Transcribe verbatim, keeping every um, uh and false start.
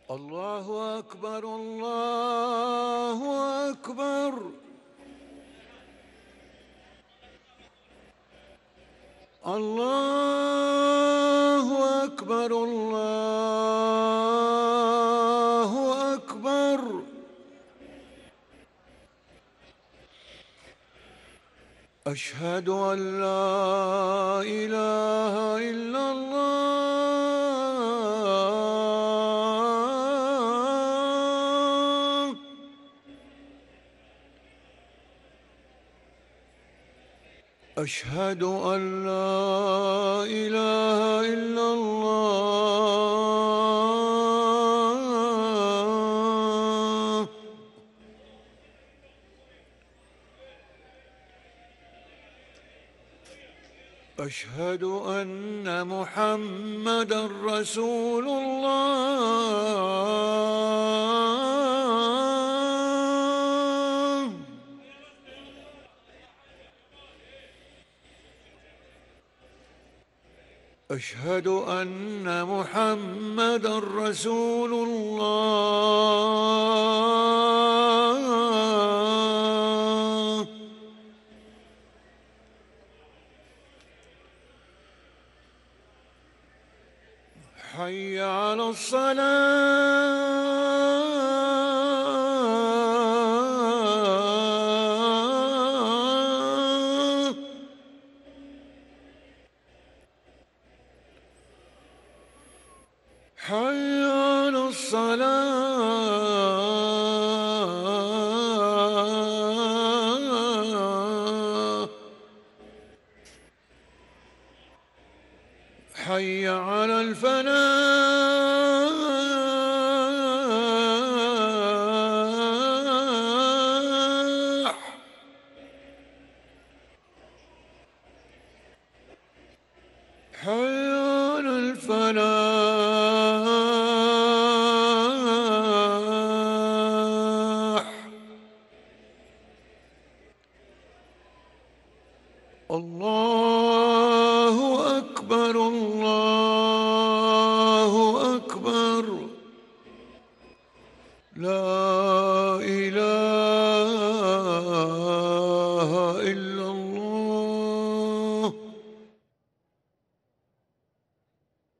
الله أكبر الله أكبر. الله أكبر الله أكبر. أشهد أن لا إله إلا الله. أشهد أن لا إله إلا الله. أشهد أن محمدًا رسول الله. أشهد أن محمدًا رسول الله. حي على الصلاة. حي على الصلاة. حي على الفلاح. حي على الفلاح. الله أكبر الله أكبر. لا